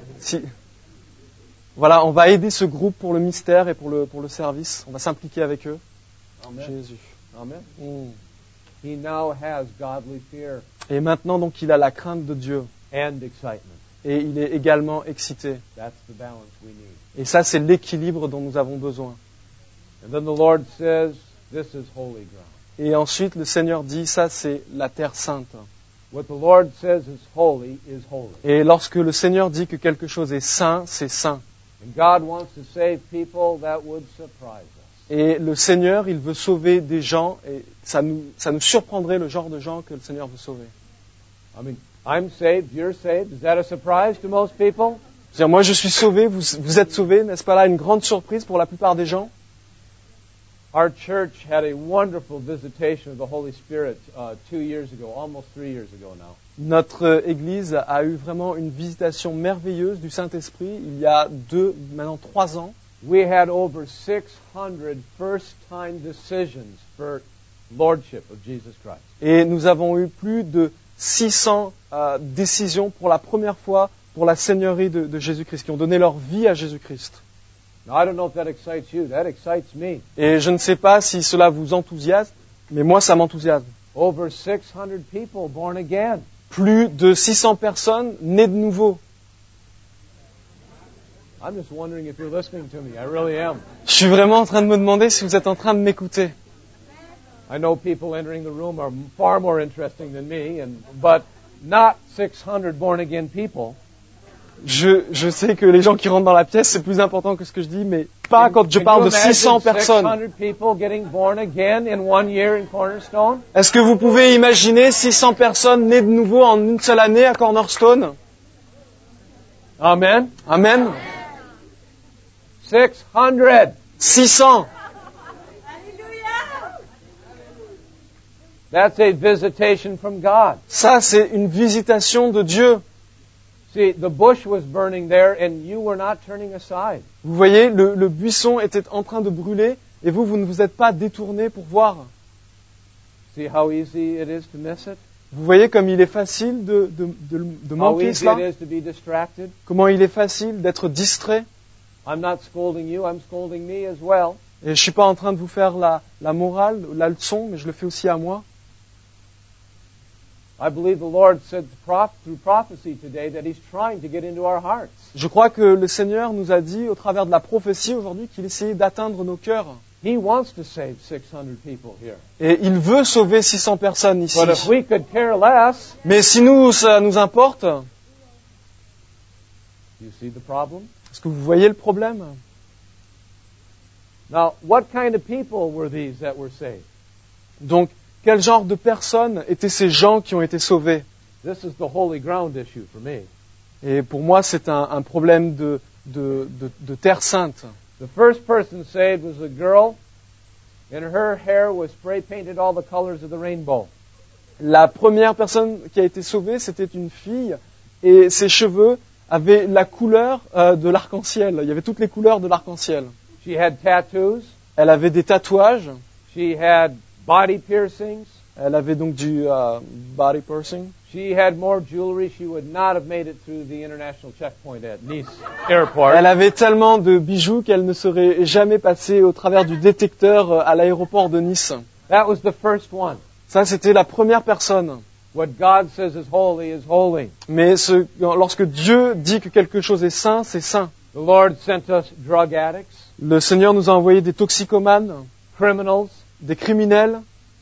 A: Voilà, on va aider ce groupe pour le mystère et pour le service. On va s'impliquer avec eux.
C: Amen.
A: Jésus.
C: Amen. He now has godly fear
A: Et maintenant, donc, il a la crainte de Dieu.
C: and excitement.
A: Et il est également excité.
C: That's the balance we need.
A: Et ça, c'est l'équilibre dont nous avons besoin.
C: And then the Lord says, this is holy ground.
A: Et ensuite, le Seigneur dit, ça, c'est la terre sainte.
C: What the Lord says is holy is holy.
A: Et lorsque le Seigneur dit que quelque chose est saint, c'est saint.
C: And God wants to save people that would surprise us.
A: Et le Seigneur, il veut sauver des gens, et ça nous surprendrait le genre de gens que le Seigneur veut sauver.
C: I mean, I'm saved, you're saved. Is that a surprise to most people?
A: C'est-à-dire, moi je suis sauvé, vous êtes sauvés, n'est-ce pas là une grande surprise pour la plupart des gens?
C: Our church had a wonderful visitation of the Holy Spirit 2 years ago, almost 3 years ago now.
A: Notre Église a eu vraiment une visitation merveilleuse du Saint-Esprit il y a maintenant 3 ans.
C: We had over 600 first-time decisions for lordship of Jesus Christ.
A: Et nous avons eu plus de 600 décisions pour la première fois pour la Seigneurie de Jésus-Christ, qui ont donné leur vie à Jésus-Christ.
C: Now, I don't know if that excites you. That excites me.
A: Et je ne sais pas si cela vous enthousiasme, mais moi ça m'enthousiasme.
C: Over 600 people born again.
A: Plus de 600 personnes nées de nouveau.
C: I'm just wondering if you're listening to me. I really am.
A: Je suis vraiment en train de me demander si vous êtes en train de m'écouter.
C: I know people entering the room are far more interesting than me, but not 600 born again people.
A: Je sais que les gens qui rentrent dans la pièce, c'est plus important que ce que je dis, mais pas quand je parle de 600 personnes. Est-ce que vous pouvez imaginer 600 personnes nées de nouveau en une seule année à Cornerstone?
C: Amen.
A: Amen.
C: 600.
A: 600.
C: That's a visitation from God.
A: Ça, c'est une visitation de Dieu.
C: See, the bush was burning there and you were not turning aside.
A: Vous voyez, le buisson était en train de brûler et vous ne vous êtes pas détourné pour voir.
C: See how easy it is to miss it?
A: Vous voyez comme il est facile de manquer cela?
C: How easy it is to be distracted?
A: Comment il est facile d'être distrait?
C: I'm not scolding you, I'm scolding me as well.
A: Et je suis pas en train de vous faire la morale, la leçon, mais je le fais aussi à moi.
C: I believe the Lord said through prophecy today that He's trying to get into our hearts.
A: Je crois que le Seigneur nous a dit au travers de la prophétie aujourd'hui qu'il essayait d'atteindre nos cœurs.
C: He wants to save 600 people here.
A: Et il veut sauver 600 personnes ici.
C: But if we could care less,
A: mais si ça nous importe,
C: you see the problem?
A: Est-ce que vous voyez le problème?
C: Now, what kind of people were these that were saved?
A: Donc, quel genre de personnes étaient ces gens qui ont été sauvés?
C: This is the holy ground issue for me.
A: Et pour moi, c'est un problème de terre sainte.
C: The first person saved was a girl, and her hair was spray painted all the colors of the rainbow.
A: La première personne qui a été sauvée, c'était une fille, et ses cheveux avaient la couleur de l'arc-en-ciel. Il y avait toutes les couleurs de l'arc-en-ciel.
C: She had tattoos.
A: Elle avait des tatouages.
C: She had body piercings.
A: Elle avait donc du body piercing.
C: She had more jewelry. She would not have made it through the international checkpoint at Nice Airport.
A: Elle avait tellement de bijoux qu'elle ne serait jamais passée au travers du détecteur à l'aéroport de Nice.
C: That was the first one.
A: Ça, c'était la première personne.
C: What God says is holy is holy.
A: Mais lorsque Dieu dit que quelque chose est saint, c'est saint.
C: The Lord sent us drug addicts.
A: Le Seigneur nous a envoyé des toxicomanes,
C: criminals,
A: des criminels,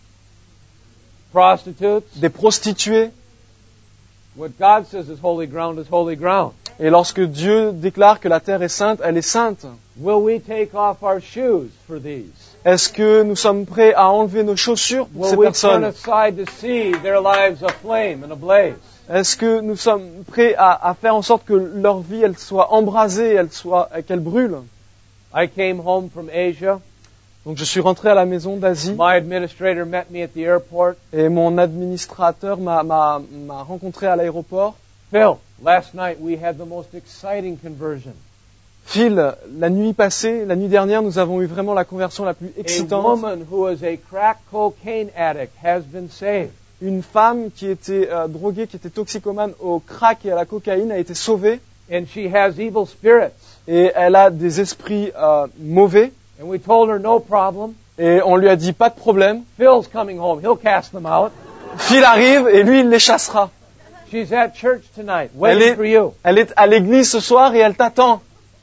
C: prostitutes,
A: des prostituées.
C: What God says is holy ground is holy ground.
A: Et lorsque Dieu déclare que la terre est sainte, elle est sainte.
C: Will we take off our shoes for these?
A: Est-ce que nous sommes prêts à enlever nos chaussures pour ces personnes?
C: Will we turn aside to see their lives aflame and ablaze?
A: Est-ce que nous sommes prêts à faire en sorte que leur vie elle soit embrasée, qu'elle brûle?
C: I came home from Asia.
A: Donc je suis rentré à la maison d'Asie.
C: My administrator met me at the airport.
A: Et mon administrateur m'a rencontré à l'aéroport.
C: Phil, last night we had the most exciting conversion.
A: Phil, la nuit dernière, nous avons eu vraiment la conversion la plus excitante.
C: A woman who was a crack cocaine addict has been saved.
A: Une femme qui était droguée, qui était toxicomane au crack et à la cocaïne a été sauvée.
C: And she has evil spirits.
A: Et elle a des esprits mauvais.
C: And we told her no problem.
A: Et on lui a dit pas de problème.
C: Phil's coming home. He'll cast them out.
A: Phil arrive et lui il les chassera.
C: She's at church tonight, waiting for you.
A: Elle est à l'église ce soir et elle t'attend.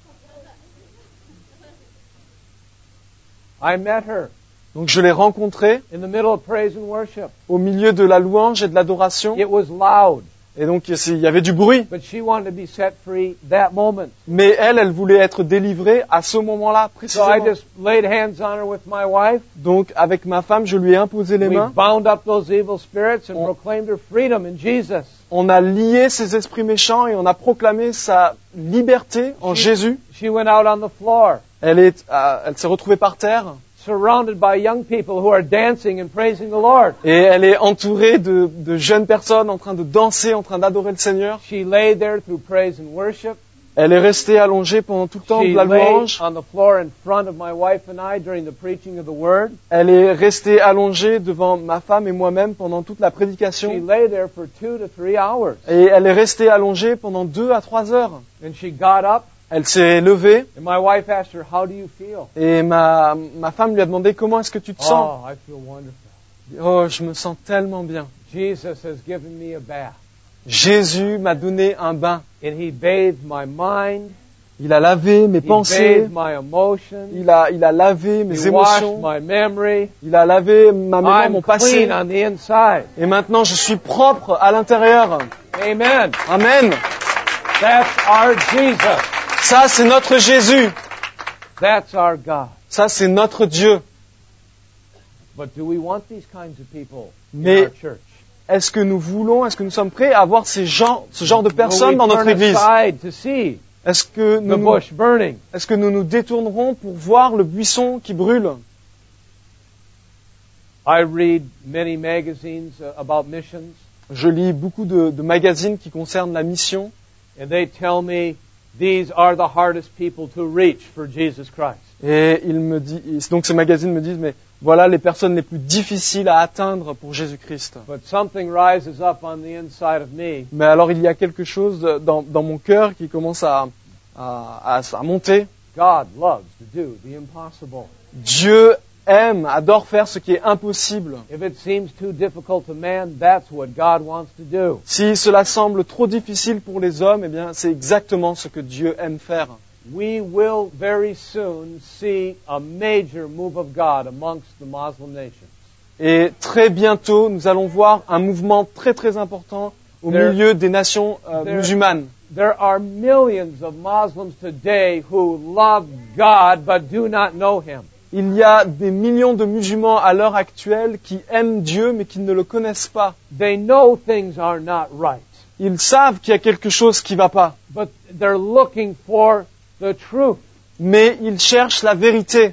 C: I met her.
A: Donc je l'ai rencontrée
C: in the middle of praise and worship.
A: Au milieu de la louange et de l'adoration.
C: It was loud.
A: Et donc il y avait du bruit.
C: But she wanted to be set free that moment.
A: Mais elle voulait être délivrée à ce moment-là,
C: So I
A: précisément.
C: just laid hands on her with my wife.
A: Donc avec ma femme, je lui ai imposé les
C: We
A: mains.
C: bound up those evil spirits and proclaimed her freedom in Jesus.
A: On a lié ces esprits méchants et on a proclamé sa liberté en Jésus.
C: She went out on the floor,
A: Elle s'est retrouvée par terre
C: surrounded by young people who are dancing and praising the Lord.
A: et elle est entourée de jeunes personnes en train de danser, en train d'adorer le Seigneur.
C: She lay there through praise and worship.
A: Elle est restée allongée pendant tout le temps
C: She
A: de la
C: lay
A: louange.
C: on the floor in front of my wife and I during the preaching of the Word.
A: Elle est restée allongée devant ma femme et moi-même pendant toute la
C: She
A: prédication.
C: lay there for 2 to 3 hours.
A: Et elle est restée allongée pendant 2 à 3 heures.
C: And she got up,
A: Elle s'est levée
C: and my wife asked her, "How do you feel?"
A: et ma femme lui a demandé comment est-ce que tu te sens.
C: Oh, I feel wonderful.
A: Oh, je me sens tellement bien.
C: Jesus has given me a bath,
A: Jésus m'a donné un bain.
C: and He bathed my mind.
A: Il a lavé mes
C: He
A: pensées.
C: bathed my emotions.
A: Il a lavé mes
C: He washed
A: émotions.
C: my memory.
A: Il a lavé ma mémoire, mon
C: I'm
A: passé.
C: clean on the inside.
A: Et maintenant, je suis propre à l'intérieur.
C: Amen.
A: Amen.
C: That's our Jesus.
A: Ça, c'est notre Jésus.
C: That's our God.
A: Ça, c'est notre Dieu.
C: But do we want these kinds of people in
A: Mais
C: our church?
A: est-ce que nous sommes prêts à avoir ce genre de personnes
C: Will
A: dans
C: we
A: notre
C: turn
A: église?
C: aside to see
A: Est-ce que
C: the bush burning?
A: nous détournerons pour voir le buisson qui brûle?
C: I read many magazines about missions,
A: Je lis beaucoup de magazines qui concernent la mission.
C: and they tell me these are the hardest people to reach for Jesus Christ.
A: Et donc ces magazines me disent, mais voilà les personnes les plus difficiles à atteindre pour Jésus-Christ.
C: But something rises up on the inside of me,
A: Mais alors il y a quelque chose dans mon cœur qui commence à monter.
C: God loves to do the impossible.
A: Dieu adore faire ce qui est impossible.
C: If it seems too difficult to man, that's what God wants to do.
A: Si cela semble trop difficile pour les hommes, eh bien c'est exactement ce que Dieu aime faire.
C: We will very soon see a major move of God amongst the Muslim nations.
A: Et très bientôt, nous allons voir un mouvement très très important au milieu des nations musulmanes.
C: There are millions of Muslims today who love God but do not know Him.
A: Il y a des millions de musulmans à l'heure actuelle qui aiment Dieu mais qui ne le connaissent pas.
C: They know things are not right,
A: Ils savent qu'il y a quelque chose qui ne va pas,
C: but they're looking for the truth.
A: mais ils cherchent la vérité.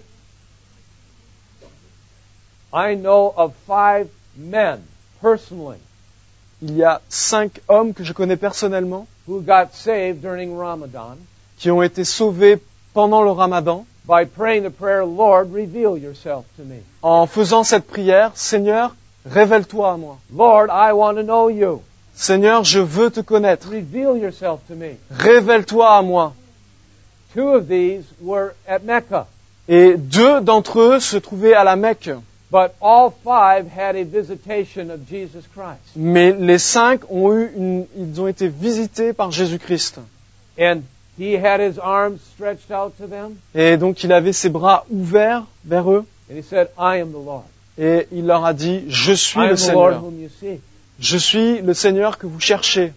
C: I know of 5 men, personally,
A: Il y a 5 hommes que je connais personnellement
C: who got saved during Ramadan
A: qui ont été sauvés pendant le Ramadan
C: by praying the prayer, Lord, reveal yourself to me.
A: en faisant cette prière, Seigneur, révèle-toi à moi.
C: Lord, I want to know you.
A: Seigneur, je veux te connaître.
C: Reveal yourself to me.
A: Révèle-toi à moi.
C: 2 of these were at Mecca,
A: Et 2 d'entre eux se trouvaient à la Mecque.
C: but all 5 had a visitation of Jesus Christ.
A: Mais les 5 ils ont été visités par Jésus-Christ.
C: And he had his arms stretched out to them,
A: Et donc il avait ses bras ouverts vers eux.
C: and he said, I am the Lord.
A: Et il leur a dit, je suis
C: I
A: le
C: am the Lord
A: Seigneur.
C: whom you seek.
A: Je suis le Seigneur que vous cherchez.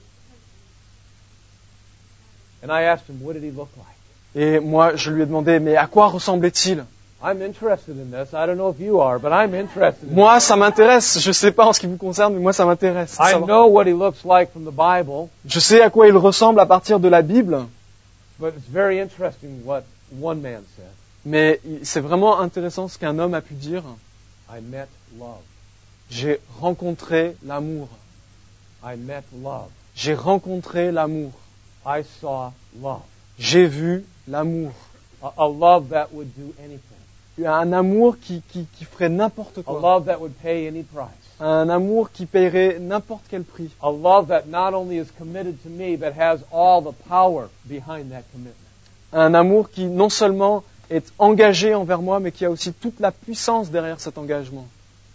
C: And I asked him, what did he look like?
A: Et moi, je lui ai demandé, mais à quoi ressemblait-il?
C: I'm interested in this. I don't know if you are, but I'm interested in
A: Moi, ça m'intéresse. Je ne sais pas en ce qui vous concerne, mais moi, ça m'intéresse.
C: this. I know what he looks like from the Bible,
A: Je sais à quoi il ressemble à partir de la Bible,
C: but it's very interesting what one man said.
A: mais c'est vraiment intéressant ce qu'un homme a pu dire.
C: I met love.
A: J'ai rencontré l'amour.
C: I met love.
A: J'ai rencontré l'amour.
C: I saw love.
A: J'ai vu l'amour.
C: A love that would do anything.
A: Un amour qui ferait n'importe
C: A
A: quoi.
C: love that would pay any price.
A: Un amour qui paierait n'importe quel prix.
C: A love that not only is committed to me, but has all the power behind that commitment.
A: Un amour qui non seulement est engagé envers moi, mais qui a aussi toute la puissance derrière cet engagement.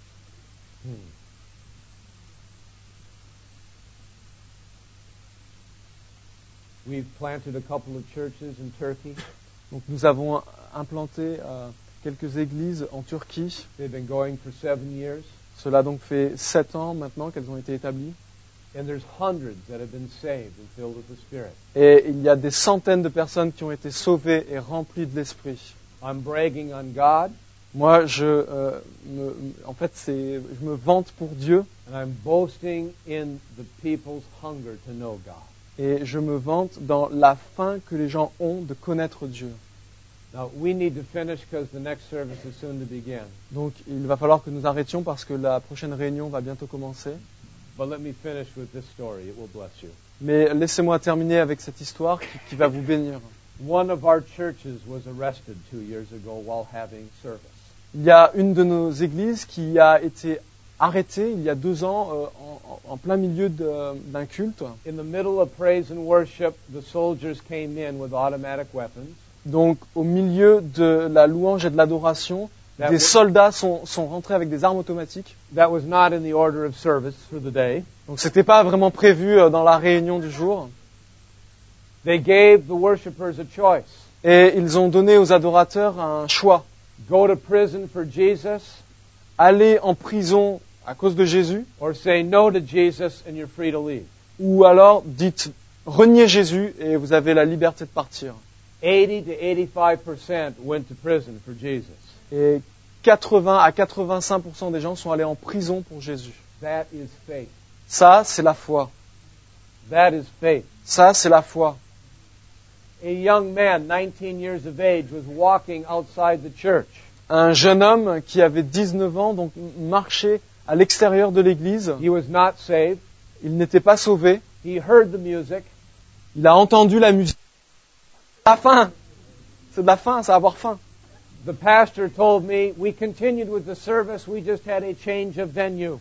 C: We've planted a couple of churches in Turkey.
A: Donc nous avons implanté quelques églises en Turquie.
C: They've been going for 7 years.
A: Cela donc fait 7 ans maintenant qu'elles ont été établies. Et il y a des centaines de personnes qui ont été sauvées et remplies de l'Esprit.
C: I'm bragging on God.
A: Moi, je me vante pour Dieu.
C: And I'm boasting in the people's hunger to know God.
A: Et je me vante dans la faim que les gens ont de connaître Dieu.
C: Now we need to finish because the next service is soon to begin.
A: Donc il va falloir que nous arrêtions parce que la prochaine réunion va bientôt commencer.
C: But let me finish with this story. It will bless you.
A: Mais laissez-moi terminer avec cette histoire qui va vous bénir.
C: One of our churches was arrested 2 years ago while having service.
A: Il y a une de nos églises qui a été arrêtée il y a 2 ans en plein milieu d'un culte.
C: In the middle of praise and worship, the soldiers came in with automatic weapons.
A: Donc au milieu de la louange et de l'adoration, des soldats sont rentrés avec des armes automatiques.
C: That was not in the order of service for the day.
A: Donc c'était pas vraiment prévu dans la réunion du jour.
C: They gave the worshipers a choice.
A: Et ils ont donné aux adorateurs un choix.
C: Go to prison for Jesus.
A: Aller en prison à cause de Jésus.
C: Or say no to Jesus and you're free to leave.
A: Ou alors dites reniez Jésus et vous avez la liberté de partir.
C: 80 to 85% went to prison for Jesus.
A: Et 80 à 85% des gens sont allés en prison pour Jésus.
C: That is faith.
A: Ça, c'est la foi.
C: That is faith.
A: Ça, c'est la foi.
C: A young man, 19 years of age, was walking outside the church.
A: Un jeune homme qui avait 19 ans, donc marchait à l'extérieur de l'église.
C: He was not saved.
A: Il n'était pas sauvé.
C: He heard the music.
A: Il a entendu la musique. La faim. C'est de la faim, ça va avoir faim.
C: The pastor told me, we continued with the service, we just had a change of venue.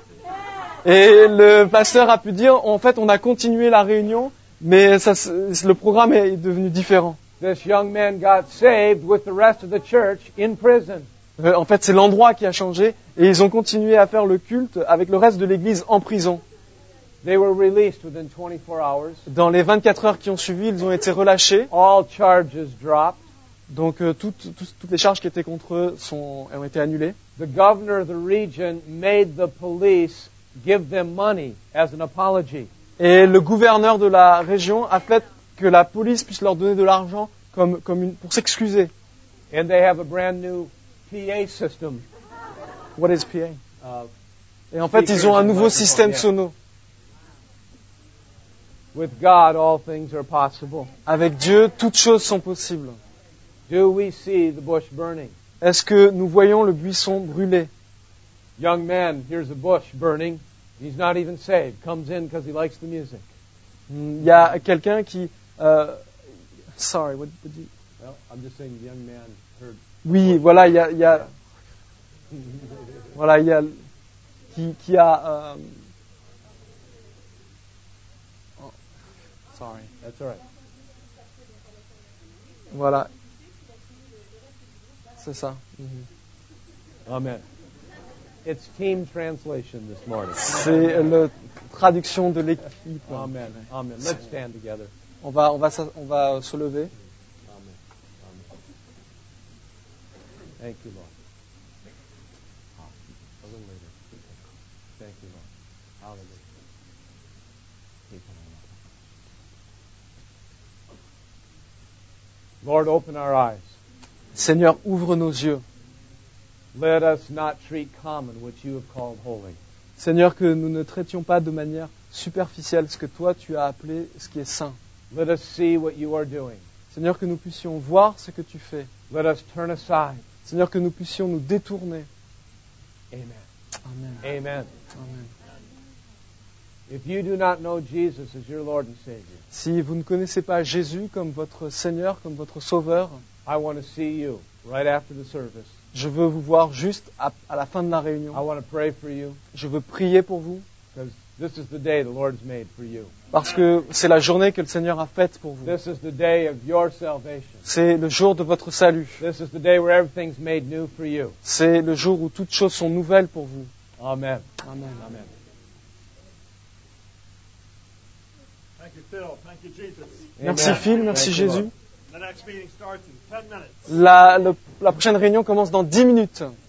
A: Et le pasteur a pu dire, en fait, on a continué la réunion, mais le programme est devenu différent.
C: This young man got saved with the rest of the church in prison.
A: En fait, c'est l'endroit qui a changé, et ils ont continué à faire le culte avec le reste de l'église en prison.
C: They were released within 24 hours.
A: Dans les 24 heures qui ont suivi, ils ont été relâchés.
C: All charges dropped.
A: Donc toutes les charges qui étaient contre eux ont été annulées.
C: The governor of the region made the police give them money as an apology.
A: Et le gouverneur de la région a fait que la police puisse leur donner de l'argent pour s'excuser.
C: And they have a brand new PA system.
A: What is PA? Et en fait, ils ont un nouveau système sono.
C: With God, all things are possible.
A: Avec Dieu, toutes choses sont possibles.
C: Do we see the bush burning?
A: Est-ce que nous voyons le buisson brûler?
C: Young man, here's a bush burning. He's not even saved. Comes in because he likes the music.
A: Il y a quelqu'un qui... sorry, what did you...
C: Well, I'm just saying the young man heard...
A: Oui, voilà, il y a voilà, il y a... Qui a... oh, sorry.
C: That's all right.
A: Voilà. C'est ça. Mm-hmm.
C: Amen. It's team translation this morning.
A: C'est la traduction de l'équipe.
C: Amen. Amen. Let's stand together.
A: On va se lever.
C: Amen. Amen. Thank you, Lord. A little later. Thank you, Lord. Hallelujah. Lord, open our eyes.
A: Seigneur, ouvre nos yeux.
C: Let us not treat common what you have called holy.
A: Seigneur, que nous ne traitions pas de manière superficielle ce que toi tu as appelé ce qui est saint.
C: Let us see what you are doing.
A: Seigneur, que nous puissions voir ce que tu fais.
C: Let us turn aside.
A: Seigneur, que nous puissions nous détourner.
C: Amen.
A: Amen.
C: Amen.
A: Amen.
C: If you do not know Jesus as your Lord and Savior,
A: si vous ne connaissez pas Jésus comme votre Seigneur, comme votre Sauveur,
C: I want to see you right after the service.
A: Je veux vous voir juste à la fin de la réunion.
C: I want to pray for you.
A: Je veux prier pour vous.
C: Because this is the day the Lord has made for you.
A: Parce que c'est la journée que le Seigneur a faite pour vous.
C: This is the day of your salvation.
A: C'est le jour de votre salut.
C: This is the day where everything's made new for you.
A: C'est le jour où toutes choses sont nouvelles pour vous.
C: Amen.
A: Amen.
C: Amen.
B: Thank you, Phil. Thank you, Jesus.
A: Merci Phil, merci Jésus.
B: The next meeting starts in 10 minutes.
A: La prochaine réunion commence dans 10 minutes.